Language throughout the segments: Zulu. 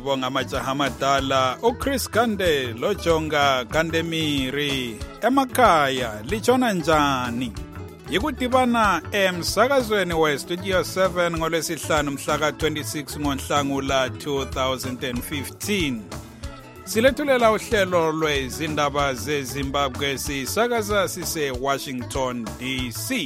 sibonga amajaha amadala uChris Gande loJonga Gandemiri emakhaya litshona njani yikudibana emsakazweni weStudio 7 ngolwesihlanu mhla ka-26 ngoNhlangula 2015 silethulela uhlelo lwezindaba zeZimbabwe sisakaza sise-Washington DC.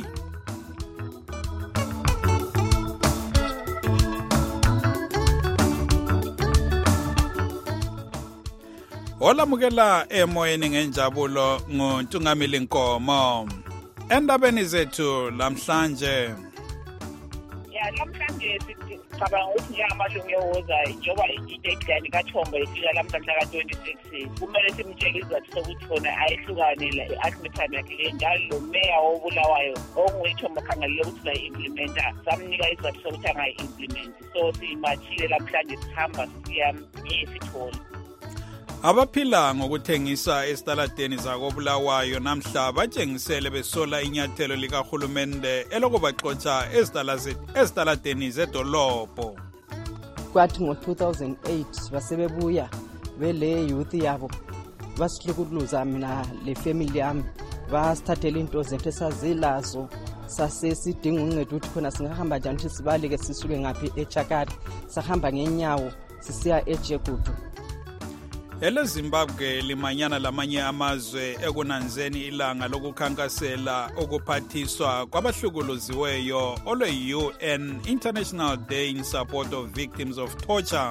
Olamukela emoyeni ngenjabulo nguNtungamili Nkomo. Endabeni zethu lamhlanje. Lamhlanje sicabanga ukuthi njengamalungu ewoza njengoba i-deadline kaThomba ifika lamhlanje ka-26 kumele simtshele izathu sokuthi khona ayehlukane i-ultimatum yakhe njalo lo meya wobulawayo onguThomba khangelele ukuthi uzayi-implementa samnika izathu sokuthi angayi-implementi so simachile lamhlanje sihamba siya esithole. Abaphila ngokuthengisa esitaladeni zakobulawayo namhla batshengisele besola inyathelo likahulumende elokubaxotsha esitaladeni zedolobho. Kwathi ngo-2008 basebebuya bele youth yabo basihlukuluza mina le family yami basithathela into zethu esazilazo sasesidinga uncedo ukuthi khona singahamba njani ukuthi sibaleke sisuke ngaphi eChakati sahamba ngenyawo sisiya eJegudu. EleZimbabwe limanyana lamanye amazwe ekunanzeni ilanga lokukhankasela ukuphathiswa kwabahlukuluziweyo olwe-UN International Day in Support of Victims of Torture.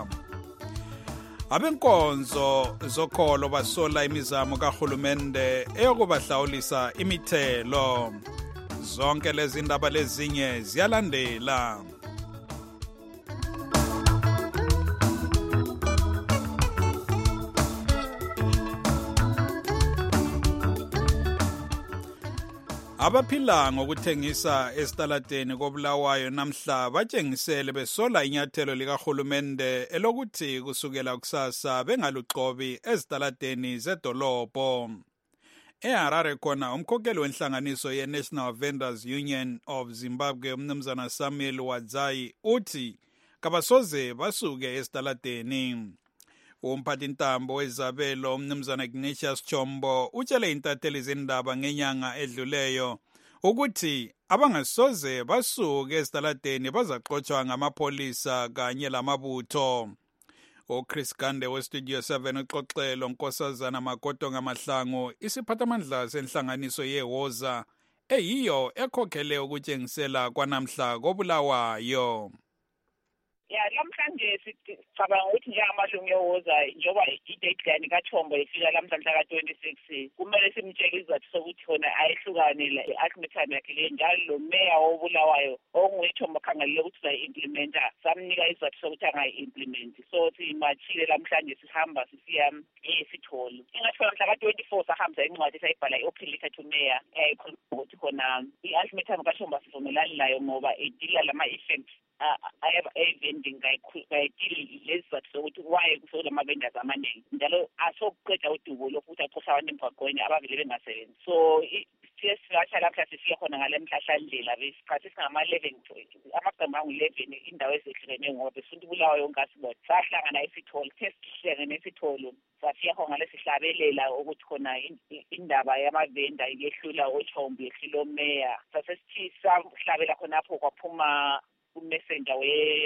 Abenkonzo zokholo basola imizamo kahulumende eyokubahlawulisa imithelo. Zonke lezi ndaba lezinye ziyalandela. Abaphila ngokuthengisa esitaladeni kobulawayo namhla batshengisele besola inyathelo likahulumende elokuthi kusukela kusasa bengaluqobi esitaladeni zedolobho. EHarare khona umkhokheli wenhlanganiso ye-National Vendors Union of Zimbabwe umnumzana Samuel Wadzai uthi kabasoze basuke esitaladeni. Umphathintambo wezabelo umnumzana Ignatius Chombo utshele intatheli zendaba ngenyanga edluleyo ukuthi abangasoze basuke esitaladeni bazaxotshwa ngamapholisa kanye lamabutho. uChris Gande weStudio 7 uxoxelo Nkosazana Makoto ngamahlangu isiphathamandla senhlanganiso yeWoza eyiyo ekhokhele ukutshengisela kwanamhla kobulawayo. Lamhlanje sicabanga ukuthi njengamalungu ewoza njengoba i-deadline kaThomba ifika lamhlanje ka-26 kumele simtshele izathu sokuthi khona ayehlukane i-ultimatum yakhe njalo lo meya wobulawayo onguThomba khangelele ukuthi uzayi-implementa samnika izathu sokuthi angayi-implementi so simachile lamhlanje sihamba sisiya esithole. Ingathi khona mhla ka-24 sahambisa incwadi esayibhala i-open letter to mayor eyayikhuluma ukuthi khona i-ultimatum kaThomba sivumelani layo ngoba idila lama-effects vending kayidili lezi zathu sokuthi waye kusola ama-vendors amaningi njalo asokuqeda udubo lokuthi axosha abantu emgwaqweni abavele bengasebenzi so siye singatsha lapha sifika khona ngale mhlahlandlela besikhathi singama-11 amagama angu-11 indawo ezehlukeneyo ngoba besunta ubulawa yonke asibona sahlangana esithole sihlangene esithole safika khona ngale sihlabelela ukuthi khona indaba yamavenda yehlula oThomba yehlula omeya sasesithi sahlabela khonapho kwaphuma umessenger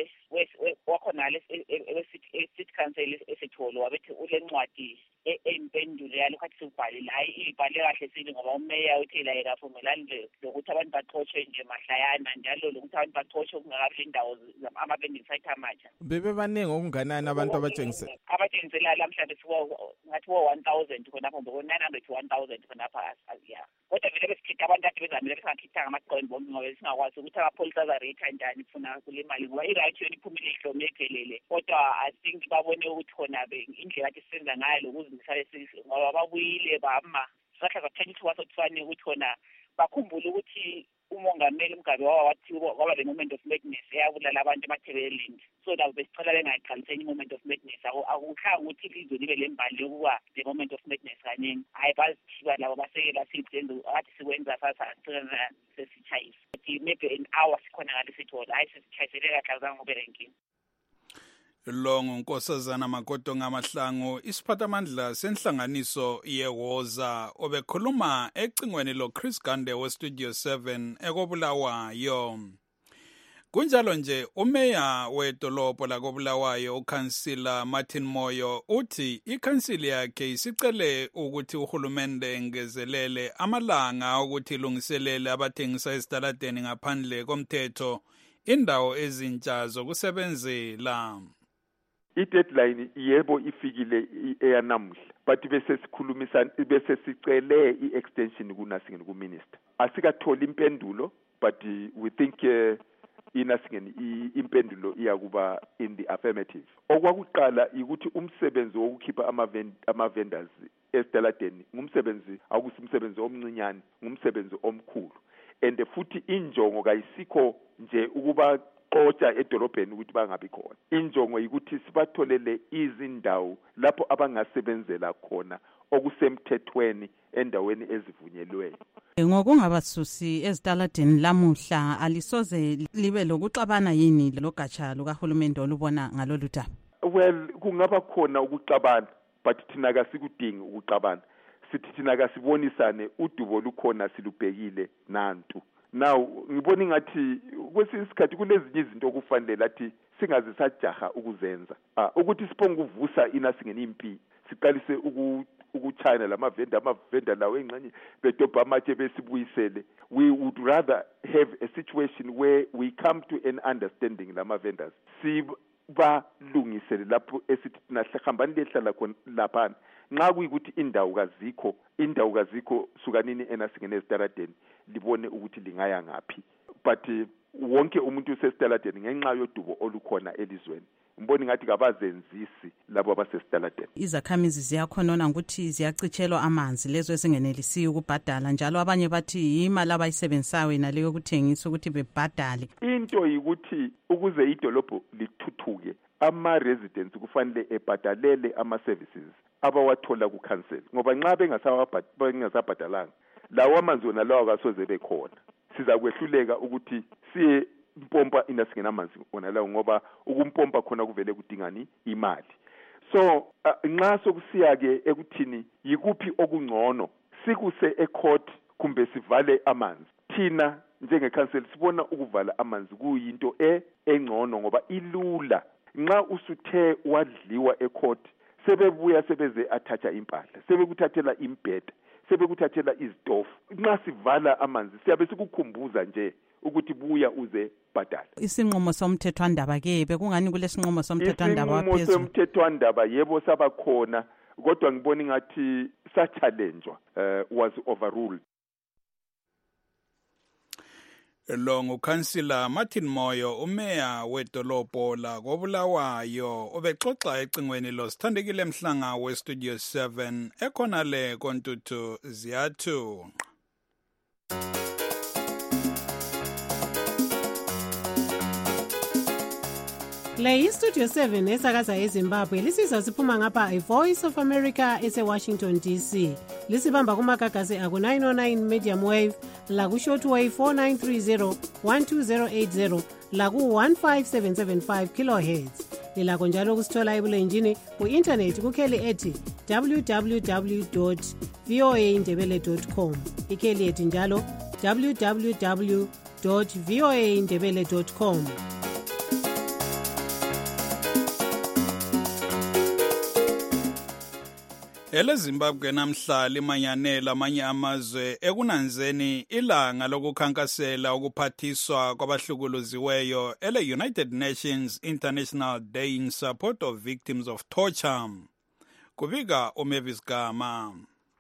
wakhona city council esitholo wabethi ule ncwadi empendulo yalokho athi sibhalile hayi ibhale kahle sile ngoba umeya uthi la ekavumelani lokuthi abantu baxoshwe nje mahlayana njalo lokuthi abantu baxoshwe kungakabi indawo ama-vending site amatsha. Bebe baningi okunganani abantu abatshengisela lamhlanje ngathi wo-1000 khonapho ngoko-900 to 1000 khonapha ya kodwa vele besikhithi abantu ade bezamile besingakhithanga amaqondo bombi ngoba singakwazi ukuthi amapholisa azareyitha njani funa kule mali ngoba i-right yona iphumile ihlome ephelele kodwa I think babone ukuthi khona indlela athi sisenza ngayo lokuzimisala esihle ngoba babuyile bama sahla zathela ithuba sokufanele ukuthi khona bakhumbule ukuthi umongameli Mugabe wathi kwaba le moment of madness eyabulala abantu emathebeleni so nabo besicela bengayiqaliseni moment of madness akukhanga ukuthi ilizwe libe lembali yokuba the moment of madness kaningi hayi bazithiba labo basekela sizenze athi sikwenza sasa sesichayisa maybe an hour sikhona ngale sithole hayi sesichayisele kahle zange kube lenkinga. lo ngunkosazana Magodo Ngamahlangu isiphathamandla senhlanganiso yeWoza obekhuluma ecingweni lo Chris Gande we Studio 7 ekobulawayo. Kunjalo nje umeya wedolobho lakobulawayo ukhansila Martin Moyo uthi ikhansili yakhe isicele ukuthi uhulumende engezelele amalanga ukuthi ilungiselele abathengisa esitaladeni ngaphandle komthetho indawo ezintsha zokusebenzela. I-deadline yebo ifikile eyanamuhla but bese sicele i-extension kunasingeni ku-minister. Asikatholi impendulo but we think inasingeni impendulo iyakuba in the affirmative. Okwakuqala ukuthi umsebenzi wokukhipha ama-vendors esitaladeni ngumsebenzi akusimsebenzi omncinyane, ngumsebenzi omkhulu. And futhi injongo kayisikho nje ukuba qotsha edolobheni ukuthi bangabi khona. Injongo ukuthi sibatholele izindawo lapho abangasebenzela khona okusemthethweni endaweni ezivunyelweyo. Ngokungabasusi ezitaladeni lamuhla alisoze libe lokuxabana yini logatsha lukahulumende olubona ngalolu daba? Well, kungaba khona ukuxabana but thina kasikudingi ukuxabana. Sithi thina kasibonisane udubo lukhona silubhekile nantu. Now ngibona ngathi kwesinye isikhathi kulezinye izinto okufanele lathi singazisajaha ukuzenza. Ukuthi siphonga uvusa inasingeni impi siqalise ukuchina lamavenda lawo engxenye bedobha amatshe besibuyisele. We would rather have a situation where we come to an understanding lama vendors. Sibalungisele lapho esithi nahlambani lehlala khona lapha. Nxa kuyikuthi indawo kazikho sukanini enasingene esitaladeni libone ukuthi lingaya ngaphi. But wonke umuntu usesitaladeni ngenxa yodubo olukhona elizweni. Mboni ngathi kabazenzisi labo abasesitaladeni. Izakhamizi ziyakhonona ukuthi ziyacitshelwa amanzi lezo ezingenelisi ukubhadala njalo abanye bathi imali abayisebenzisayo naleyo yokuthengisa ukuthi bebhadale. Into yikuthi ukuze idolobho lithuthuke ama-residents kufanele ebhadalele ama-services abawathola ku-council ngoba nxa bengasabhadalanga lawo amanzi wona lawo akasoze bekhona. Siza kwehluleka ukuthi siye impompa inasingena amanzi wona lawo ngoba ukumpompa khona kuvele kudingani imali. So nxa sokusiya-ke ekuthini yikuphi okungcono sikuse ecourt kumbe sivale amanzi. Thina njenge-council sibona ukuvala amanzi kuyinto engcono ngoba ilula. Nxa usuthe wadliwa ecourt sebebuya sebeze athatha impahla, sebekuthathela imbheda, sebekuthathela izitofu. Nxa sivala amanzi siyabe sikukhumbuza nje ukuthi buya uze bhadala. Isinqumo somthethwandaba ke bekungani kulesinqumo somthethwandaba waphezulu? Isinqumo somthethwandaba yebo sabakhona kodwa ngibona ngathi sa-challengewa was overruled. Lo ngukhansila Martin Moyo umeya wedolobho lakobulawayo obexoxa ecingweni lo Sithandekile Mhlanga we Studio 7 ekhona le koNtuthu Ziyathu. Le iStudio 7 esakaza eZimbabwe lisiza siphuma ngapha iVoice of America eseWashington DC. Lisibamba kumagagasi aku-909 medium wave, laku-shortwave 4930 12080, laku-15775 kilohertz. Lilakho njalo kusithola ebulenjini ku-internet kukheli ethi www.voaindebele.com. Ikheli ethi njalo www.voaindebele.com. EleZimbabwe namhla limanyanela amanye amazwe ekunanzeni ilanga lokukhankasela ukuphathiswa kwabahlukuluziweyo ele-United Nations International Day in Support of Victims of Torture. Kubika uMavis Gama.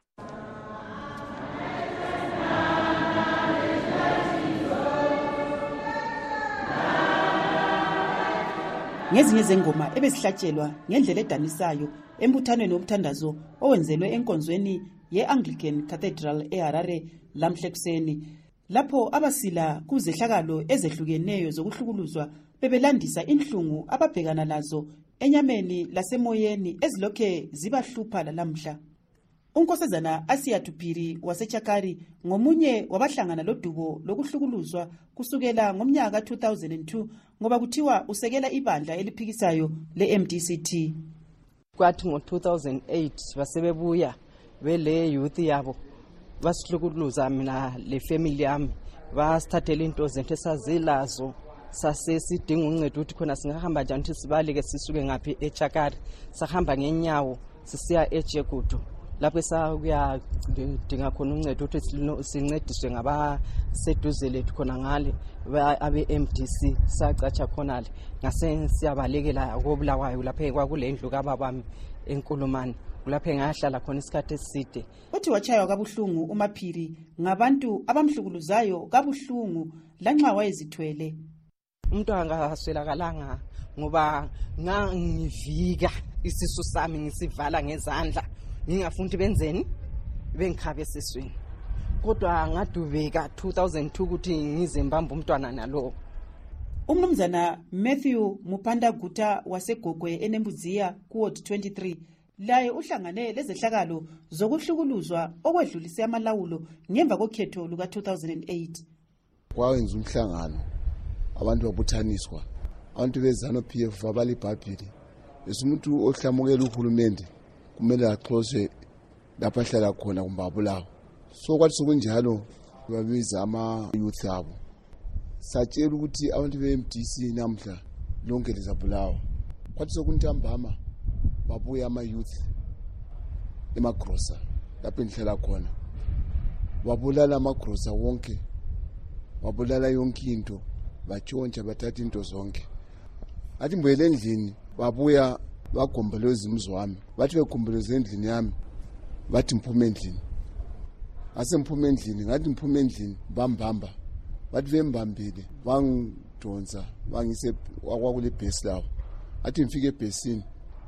Ngezinye zengoma ebezihlatshelwa ngendlela edanisayo embuthanweni womthandazo owenzelwe enkonzweni ye-Anglican Cathedral eHarare lamhla ekuseni lapho abasila kuzehlakalo ezehlukeneyo zokuhlukuluzwa bebelandisa inhlungu ababhekana lazo enyameni lasemoyeni ezilokhe zibahlupha lamhla. unkosazana Asiya Tuphiri waseChakari ngomunye wabahlangana lodubo lokuhlukuluzwa kusukela ngomnyaka 2002 ngoba kuthiwa usekela ibandla eliphikisayo le-MDCT. Kwathi ngo-2008 basebebuya bele youth yabo basihlukuluza mina le family yami basithathela into zethu esazilazo sasesidinga uncedo ukuthi khona singahamba njani ukuthi sibaleke sisuke ngaphi eChakari sahamba ngenyawo sisiya eJegudu lapho sakuya dinga khona uncedo ukuthi sincediswe ngabaseduze lethu khona ngale abe-MDC sacatsha khona le ngase siyabalekela kobulawayo lapho kwakulendlu kababami eNkulumane kulapho ngahlala khona isikhathi eside. Uthi wachaywa kabuhlungu uMaphiri ngabantu abamhlukuluzayo kabuhlungu lanxa wayezithwele. Umuntu angaswelakalanga ngoba ngangivika isisu sami ngisivala ngezandla ngingafuni benzeni bengikhabe sesweni kodwa ngadubeka 2002 ukuthi ngize mbamba umntwana nalo. Umnumzana Matthew Mupanda Guta wasegogwe eNembudziya kuward 23 laye uhlangane lezehlakalo zokuhlukuluzwa okwedlulise amalawulo ngemva kokhetho luka 2008. Kwawenza umhlangano abantu babuthaniswa abantu bezano PF babali iBhayibheli umuntu ohlamukela uhulumende kumele axoxe lapha hlala khona kumbabulawo. So kwathi sokunjalo babiza ama youth abo satshela ukuthi abantu be-MDC namhla lonke lizabulawa. Kwathi sokuntambama babuya ama youth emagrosa lapho enhlala khona babulala amagrosa wonke babulala yonke into batshontsha bathatha into zonke. Athi mbuyele endlini babuya bagomboloza umzi wami bathi begomboloza endlini yami bathi mphume endlini asemphuma endlini ngathi mphume endlini bambamba bathi bembambile bangidonsa bangise kwakule bhesi lawo athi ngifike ebhesini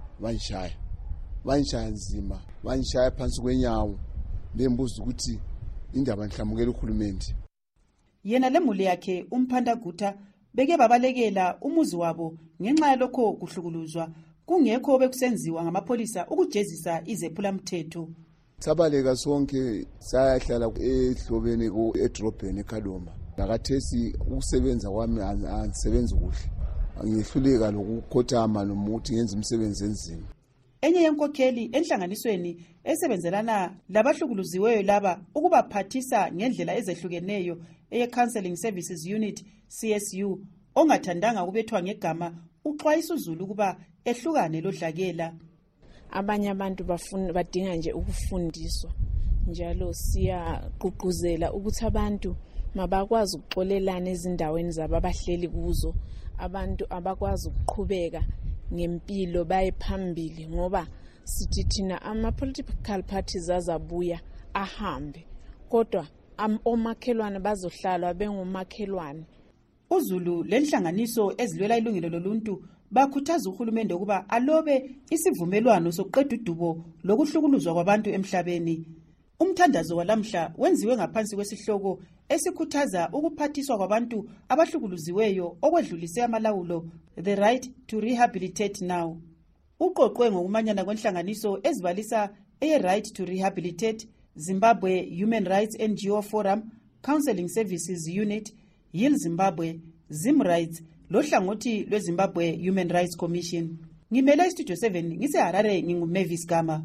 banshaya nzima banshaya phansi kwenyawo bembuza ukuthi indaba nhlamukela uhulumende. Yena lemuli yakhe uMphanda Guta beke babalekela umuzi wabo ngenxa yalokho kuhlukuluzwa kungekho bekusenziwa ngamapholisa ukujezisa izephula mthetho. Sabaleka sonke sayahlala ehlobeni edrobheni eKhaloma. Nakathesi ukusebenza kwami angisebenzi kuhle. Angihluleka lokukhothama nomuthi ngenza umsebenzi enzima. Enye yenkokheli enhlanganisweni esebenzelana labahlukuluziweyo laba ukubaphathisa ngendlela ezehlukeneyo eye-Counseling Services Unit CSU ongathandanga kubethwa ngegama uxwayisa uZulu kuba ehlukane lodlakela. Abanye abantu badinga nje ukufundiswa njalo siyaqhuquzela ukuthi abantu mabakwazi ukuxolelana ezindaweni zabo abahleli kuzo abantu abakwazi ukuqhubeka ngempilo baye phambili ngoba sithi thina ama-political parties azabuya ahambe kodwa omakhelwane bazohlalwa bengomakhelwane. uZulu lenhlanganiso ezilwela ilungelo loluntu bakhuthaza uhulumende ukuba alobe isivumelwano sokuqeda udubo lokuhlukuluzwa kwabantu emhlabeni. Umthandazo walamhla wenziwe ngaphansi kwesihloko esikhuthaza ukuphathiswa kwabantu abahlukuluziweyo okwedlulise amalawulo, the right to rehabilitate now. Uqoqwe ngokumanyana kwenhlanganiso ezibalisa right to rehabilitate, Zimbabwe Human Rights NGO Forum, Counseling Services Unit, Yield Zimbabwe, Zim Rights, lohlangothi lweZimbabwe Human Rights Commission. Ngimele Studio 7 ngiseHarare nginguMavis Gama.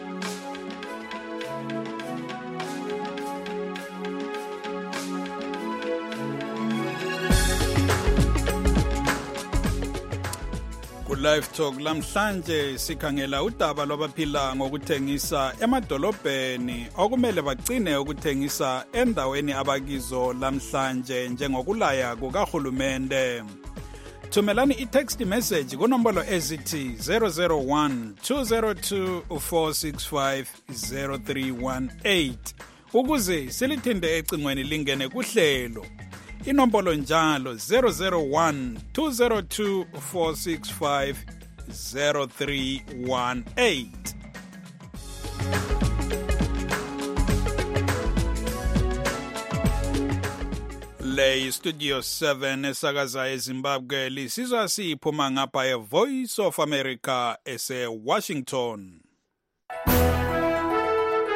Live Talk lamhlanje sikhangela udaba lwabaphila ngokuthengisa emadolobheni okumele bagcine ukuthengisa endaweni abakizo lamhlanje njengokulaya kukahulumende. Thumelani i-text message kunombolo ezithi 001 202 465 0318 ukuze silithinde ecingweni lingene kuhlelo. Inombolo njalo 001 202 465 0318. Le Studio 7 esakaza eZimbabwe lisizwa siphuma ngapha eVoice of America ese Washington.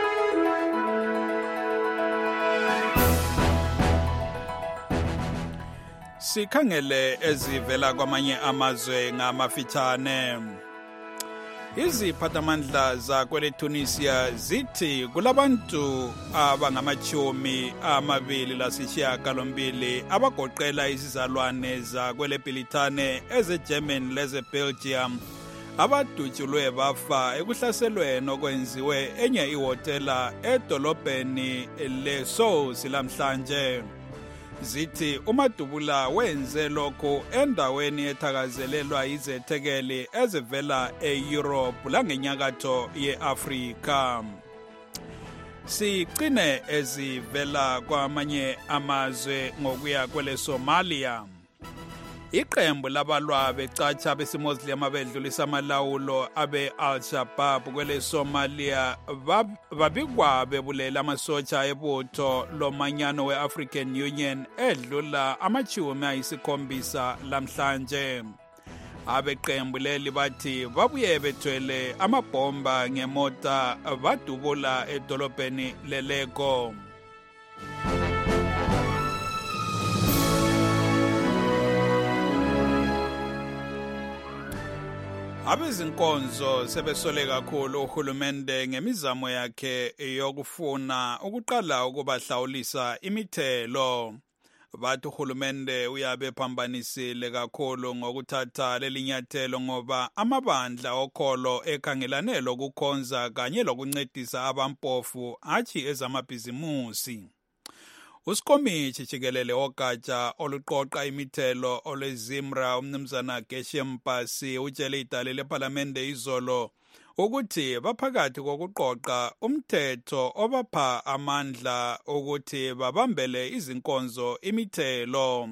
Sikhangele ezivela kwamanye amazwe ngamafitshane. Iziphathamandla zakwele Tunisia zithi kulabantu abangamachumi amabili lasishiyagalombili abagoqela izizalwane zakwele Britane ezeGermany lezeBelgium abadutshulwe bafa ekuhlaselweni okwenziwe enye ihotela edolobheni leSousse lamhlanje. Zithi uMadubula wenze lokho endaweni ethakazelelwa izethekeli ezivela eEurope langenyakatho yeAfrika. Siqine ezivela kwamanye amazwe ngokuya kwele Somalia. Iqembu labalwa becatsha besimozilema abedlulisa amalawulo abe-Al-Shabaab kwele Somalia babikwa bebulela amasotsha ebutho lomanyano we-African Union edlula amachumi ayisikhombisa lamhlanje. Abeqembu leli bathi babuye bethwele amabhomba ngemota badubula edolobheni leleko. Abezinkonzo sebesole kakhulu uhulumende ngemizamo yakhe yokufuna ukuqala ukubahlawulisa imithelo. Bathi uhulumende uyabephambanisile kakhulu ngokuthatha lelinyathelo ngoba amabandla okholo ekhangelane lokukhonza kanye lokuncedisa abampofu athi ezamabhizimusi. Usikomithi jikelele ogatsha oluqoqa imithelo olezimra umnumzana Geshem Mpasi utshele idale leParlamente izolo ukuthi baphakathi kokuqoqa umthetho obapha amandla ukuthi babambele izinkonzo imithelo.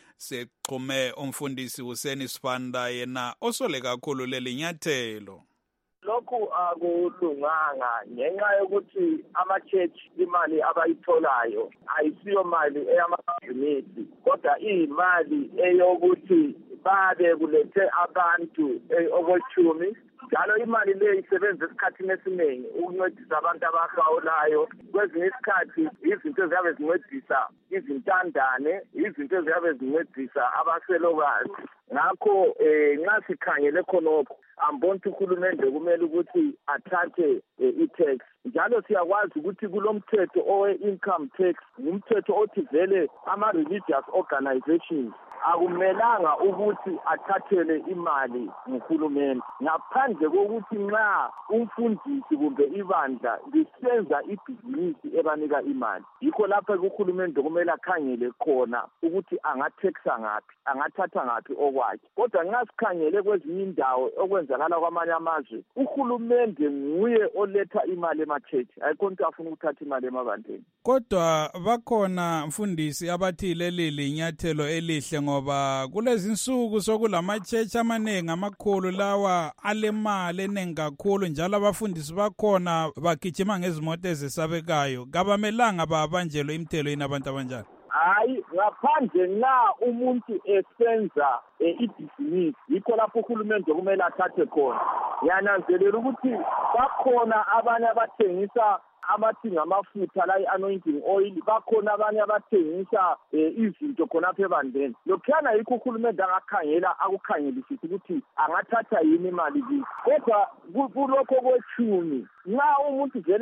Sexhume umfundisi Hussein Sibanda yena osole kakhulu lelinyathelo. Lokhu akulunganga ngenxa yokuthi ama-church imali abayitholayo ayisiyo mali eyamabhizinisi kodwa iyimali eyokuthi babe kulethe abantu okwechumi njalo imali le isebenza esikhathini esiningi ukuncedisa abantu abahawulayo. Kwezinye isikhathi izinto eziyabe zincedisa izintandane, izinto eziyabe zincedisa abaselokazi. Ngakho nxa sikhangele khonokho ambona uhulumende kumele ukuthi athathe i-tax. Njalo siyakwazi ukuthi kulomthetho owe-income tax ngumthetho othi vele ama-religious organizations akumelanga ukuthi athathele imali nguhulumende ngaphandle kokuthi nxa umfundisi kumbe ibandla lisenza ibhizinisi ebanika imali. Yikho lapha uhulumende kumele akhangele khona ukuthi angatheksa ngaphi, angathatha ngaphi okwakhe. Kodwa nxa sikhangele kwezinye indawo okwenzakala kwamanye amazwe uhulumende nguye oletha imali emachechi ayikho umuntu afuna ukuthatha imali emabandleni. Kodwa bakhona mfundisi abathi leli linyathelo elihle ngoba kulezi insuku sokulamachechi amaningi amakhulu lawa alemali eningi kakhulu njalo abafundisi bakhona bagijima ngezimoto ezisabekayo. Kabamelanga babanjelwe imithelo yini abantu abanjalo? Hayi, ngaphandle nxa umuntu esenza ibhizinisi yikho lapho uhulumende kumele athathe khona. Ngiyananzelela ukuthi bakhona abanye abathengisa abathi ngamafutha la i-anointing oil, bakhona abanye abathengisa izinto khonapha ebandeni. Lokhuyana yikho uhulumende angakhangela akukhangelisise ukuthi angathatha yini imali kithi. Kodwa kulokho kwechumi nxa umuntu vele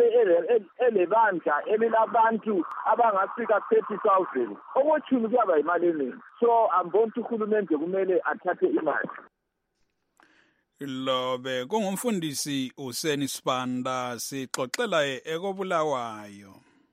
elebandla elilabantu abangafika 30,000 okwechumi kuyaba yimali eningi. So ambona uhulumende kumele athathe imali. Lobe kungumfundisi Hussein Sibanda sixoxela ekobulawayo.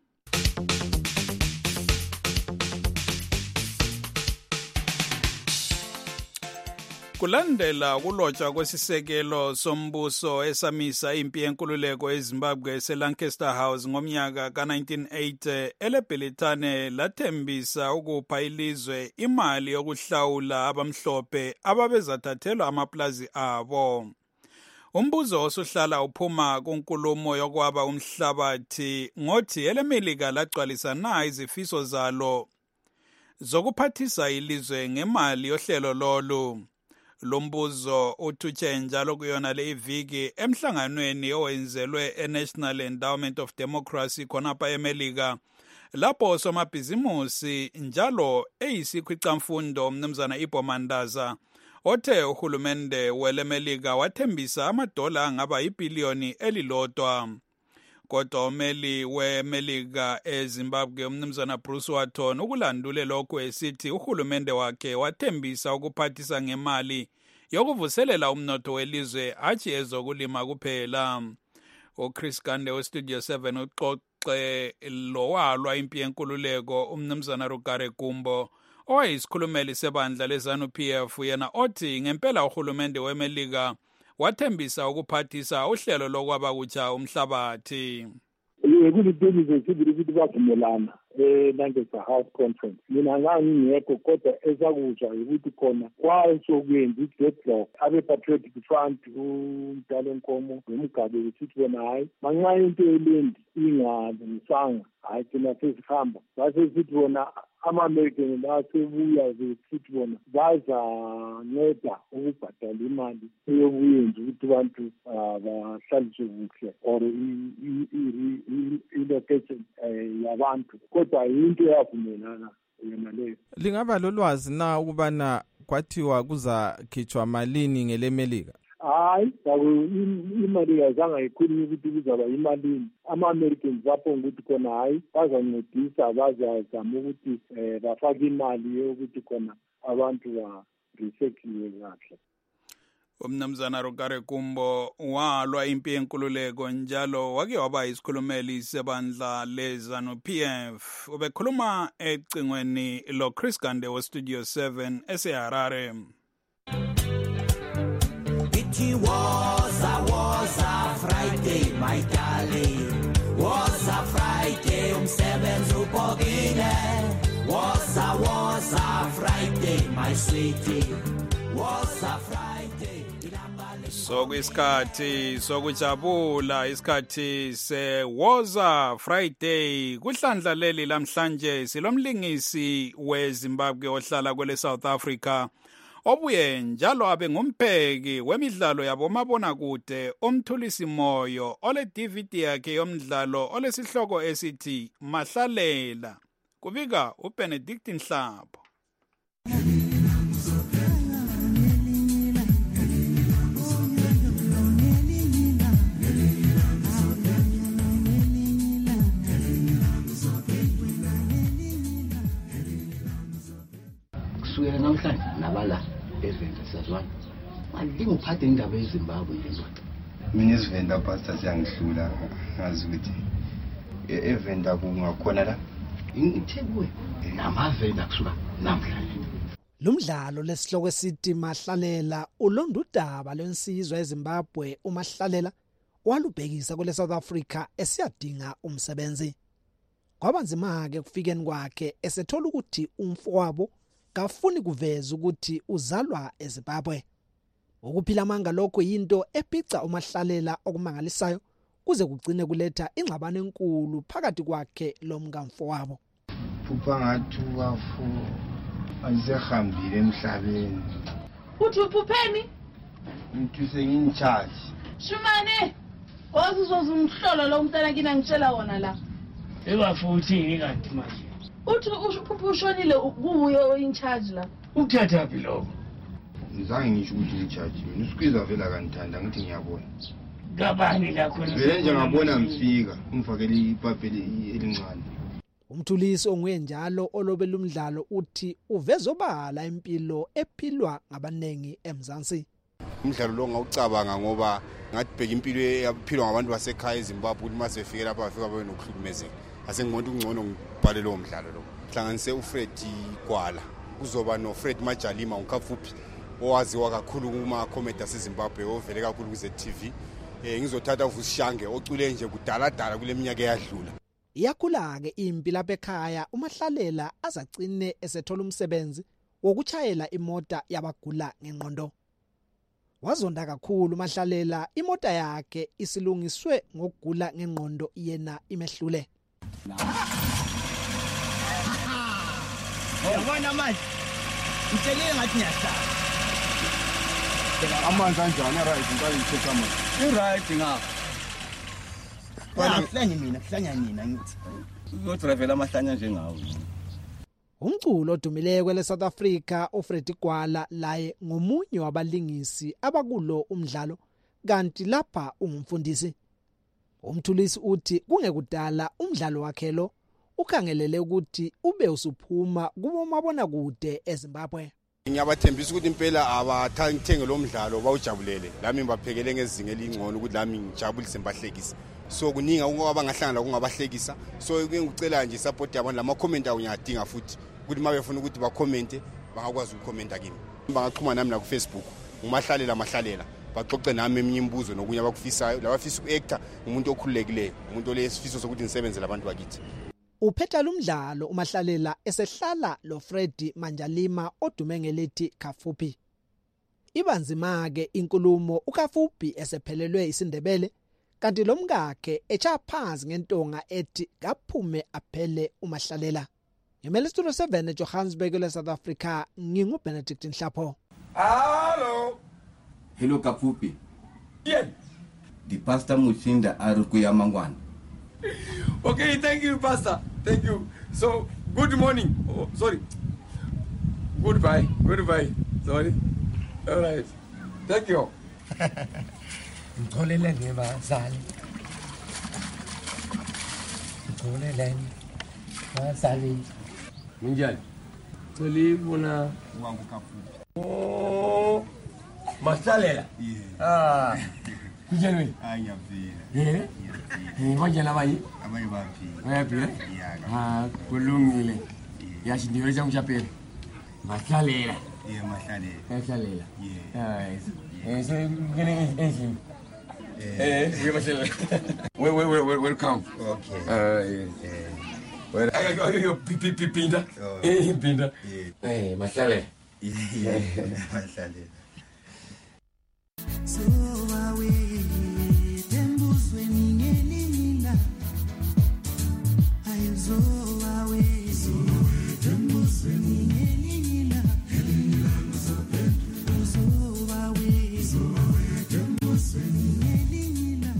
Kulandela ukulotshwa kwesisekelo sombuso esamisa impi yenkululeko eZimbabwe eseLancaster House ngomnyaka ka-1980 eleBritane lathembisa ukupha ilizwe imali yokuhlawula abamhlophe ababezathathelwa amaplazi abo. Umbuzo osuhlala uphuma kunkulumo yokwaba umhlabathi ngothi eleMelika lagcwalisa na izifiso zalo zokuphathisa ilizwe ngemali yohlelo lolu. Lombuzo uthutshe njalo kuyona le iviki emhlanganweni owenzelwe eNational Endowment of Democracy khonapha eMelika lapho somabhizimusi njalo eyisikhwicamfundo mnumzana Ibomandaza othe uhulumende welemelika wathembisa amadola angaba ibhiliyoni elilodwa. Kodwa umeli wemelika eZimbabwe umnumzana Bruce Watton ukulandule lokhu esithi uhulumende wakhe wathembisa ukuphathisa ngemali yokuvuselela umnotho welizwe hatshi ezokulima kuphela. uChris Gande weStudio 7 uxoxe lowalwa impi yenkululeko umnumzana Rugare Gumbo owayisikhulumeli sebandla leZANU-PF yena othi ngempela uhulumende wemelika wathembisa ukuphathisa uhlelo lokwabakutsha umhlabathi. Kulibhekile ukuthi ukuthi bavumelana nange House Conference. Mina ngangingekho kodwa esakuzwa ukuthi khona kwasokwenza i-deadlock abe-Patriotic Front uMdalo Nkomo nomgabe ukuthi bona hayi manxa into elendi ingalungisanga hayi thina sesihamba base sithi bona ama-American basebuya besithi bona bazanceda ukubhadala imali eyokuyenza ukuthi abantu bahlaliswe kuhle or i-location yabantu kodwa yinto yavumelana yona leyo. Lingaba lolwazi na ukubana kwathiwa kuzakhitshwa malini ngelemelika? Hayi, imali azange ikhulunywe ukuthi kuzaba imalini. Ama-Americans baphonga ukuthi khona hayi bazancedisa bazazama ukuthi bafake imali yokuthi khona abantu ba-recycliwe kahle. Umnumzana Rugare Gumbo walwa impi yenkululeko njalo wake waba isikhulumeli sebandla leZANU-PF. Ubekhuluma ecingweni lo Chris Gande weStudio 7 eseHarare. It was a Friday, my darling. Was a Friday, umsebenzi ubhokile. Was a Friday, my sweetie. Was a Friday. Sokuyisikhathi sokujabula isikhathi seWoza Friday kuhlandla leli lamhlanje silomlingisi weZimbabwe ohlala kwele South Africa obuye njalo abe ngumpheki wemidlalo yabomabona kude umthulisi moyo ole DVD yakhe yomdlalo olesihloko esithi Mahlalela kubika uBenedict Nhlapho. Kusukela namhlanje nabala evenda sazwana ngingiphathe indaba yeZimbabwe nje. Mina isivenda pastor siyangihlula ngazi ukuthi evenda kungakhona la ngithekwe namavenda kusuka namhlanje. Lumdlalo lesihloko esithi Mahlalela ulonda udaba lwensizwa eZimbabwe uMahlalela walubhekisa kule South Africa esiyadinga umsebenzi. Kwabanzima ke kufikeni kwakhe esethola ukuthi umfowabo kafuni kuveza ukuthi uzalwa eZimbabwe. Ukuphila amanga lokho yinto ephica uMahlalela okumangalisayo kuze kugcine kuletha ingxabano enkulu phakathi kwakhe lomkamfowabo. Phupha ngathi wafu ayizehambile emhlabeni. Uthi uphupheni? Ngithi sengingicharge. Shumane, wazizozumhlola lo mntana kina ngitshela wona la. Ebafuthi kanti manje. Uthi uphupha ushonile kuye in charge la. Ukuthatha phi lokho? Ngizange ngisho ukuthi ngicharge. Usikwiza vela kanithanda ngithi ngiyabona. Kabani la khona? Vele nje ngabona ngifika ngifakele ipapeli elincane. Umthulisi onguye njalo olobela umdlalo uthi uvezobala impilo ephilwa ngabanengi eMzansi. Umdlalo lo ngawucabanga ngoba ngathi bheka impilo eyaphilwa ngabantu basekhaya eZimbabwe ukuthi mase fike lapha bafika babe nokuhlukumezeka. Asengibona ungcono ngibhale lo mdlalo lo. Hlanganise uFred Kwala. Kuzoba noFred Majalima unkafuphi owaziwa kakhulu kuma comedy aseZimbabwe ovele kakhulu kuze TV. Ngizothatha uVusishange ocule nje kudala kule minyaka eyadlula. Iyakhula ke impi lapha ekhaya uMahlalela azacine esethola umsebenzi wokuchayela imota yabagula ngengqondo. Wazonda kakhulu uMahlalela imota yakhe isilungiswe ngokugula ngengqondo yena imehlule. Yabona manje ngitshele ngathi ngiyahlala. Amanzi kanjani right ngayithetha manje. Right ngapha. Wena hlanye mina ngithi. uyodrivela amahlanya njengawo. Umculo odumileko kwele South Africa uFreddy Gwala laye ngomunye wabalingisi abakulo umdlalo kanti lapha ungumfundisi. Umthulisi uthi kungekudala umdlalo wakhe lo ukhangelele ukuthi ube usuphuma kubomabona kude eZimbabwe. Ngiyabathembisa ukuthi impela abathenge lo mdlalo bawujabulele. Lami ngibaphekele ngezinga elingcono ukuthi lami ngijabulise mbahlekisa. So kuninga abangahlangana kungabahlekisa. So ngicela nje support yabantu lama comment awu ngiyadinga futhi ukuthi mabefuna ukuthi ba comment bangakwazi ukukhomenta kimi. Bangaxhuma nami la ku Facebook. Mahlalela. Baxoxe nami eminye imibuzo nokunye abakufisayo. Labafisa uku-actor umuntu okhululekileyo, umuntu olesifiso sokuthi nisebenzele abantu bakithi. Uphetha lumdlalo uMahlalela esehlala lo Freddy Manjalima odume ngelithi Kafuphi. Ibanzima ke inkulumo uKafuphi esephelelwe isindebele kanti lo mkakhe echa phansi ngentonga ethi kaphume aphele uMahlalela. Ngemele Studio 7 eJohannesburg le South Africa ngingu Benedict Nhlapho. Hello Kafuphi. Yeah. The pastor Mushinda Arukuya Mangwana. Okay, thank you, Pastor. Thank you. So, good morning. Oh, sorry. Goodbye. Sorry. All right. Thank you. Ngitholele ngebazali. Ngitholeleni. Bazali. Minjani? Tolibona wangu Kafuphi. Oh. Mahlalela. Yeah. Kunjani? Ngiyafika. Ngibonje labayi. Abayi baphi? Baphi? Yeah. Kulungile. Yashi ndiwe jangu chapela. Mahlalela. Yeah, mahlalela. Yeah. So ngene engine. Welcome. Okay. Where are you Pinda? Pinda. Mahlalela. Yeah. Mahlalela. So awe tembuswe ningelinina ayo awe tembuswe ningelinina so awe tembuswe ningelinina.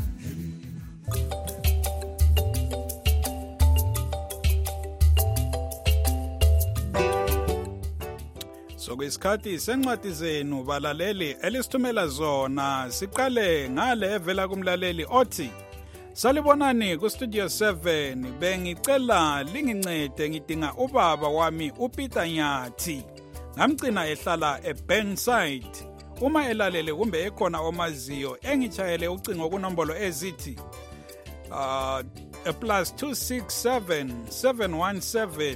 Sokwesikhathi sencwadi zenu balaleli elisithumela zona siqale ngale evela kumlaleli othi salibonani ku Studio 7 bengicela lingincede ngidinga ubaba wami uPeter Nyathi ngamgcina ehlala eBurnside uma elalele kumbe ekhona omaziyo engichayele ucingo kunombolo ezithi +267 717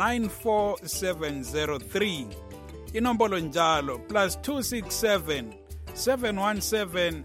94703 inombolo njalo +267 717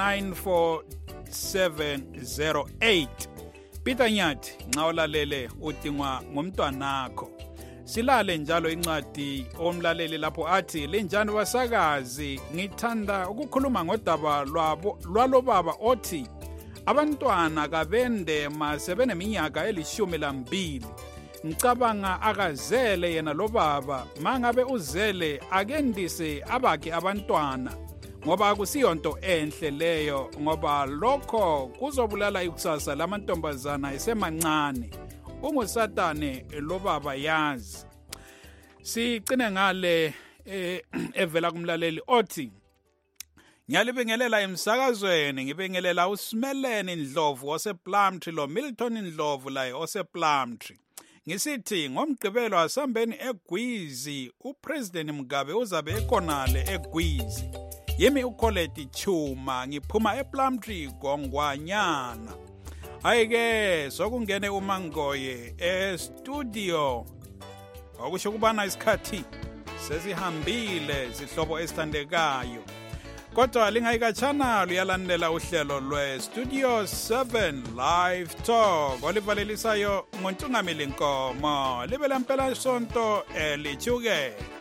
94708. Peter Nyathi nxa ulalele udingwa ngumntwanakho. Silale njalo incwadi omlaleli lapho athi linjani basakazi ngithanda ukukhuluma ngodaba lwalo baba othi abantwana kabende masebeneminyaka 12. Ngicabanga akazele yena lo baba mangabe uzele akendise abakhe abantwana ngoba akusiyonto enhle leyo ngoba lokho kuzobulala ikusasa lamantombazana esemancane. Ungusatane lo baba yazi. Sicine ngale evela kumlaleli othi ngiyalibingelela emsakazweni ngibingelela uSimelene Ndlovu osePlumtree lo Milton Ndlovu laye osePlumtree. Ngisithi ngomgqibelo asambeni eGwizi uPresident Mugabe uzabe ekhonale eGwizi. Yimi uColette Chuma ngiphuma ePlumtree Gongwanyana. Ayike sokungene uMangoye estudio. Okusho kubana isikhathi sesihambile zihlobo esithandekayo. Kodwa lingayikatshana luyalandela uhlelo lwe-Studio 7 Live Talk olivalelisayo ngoNtungamili Nkomo libe lempela sonto elithukela.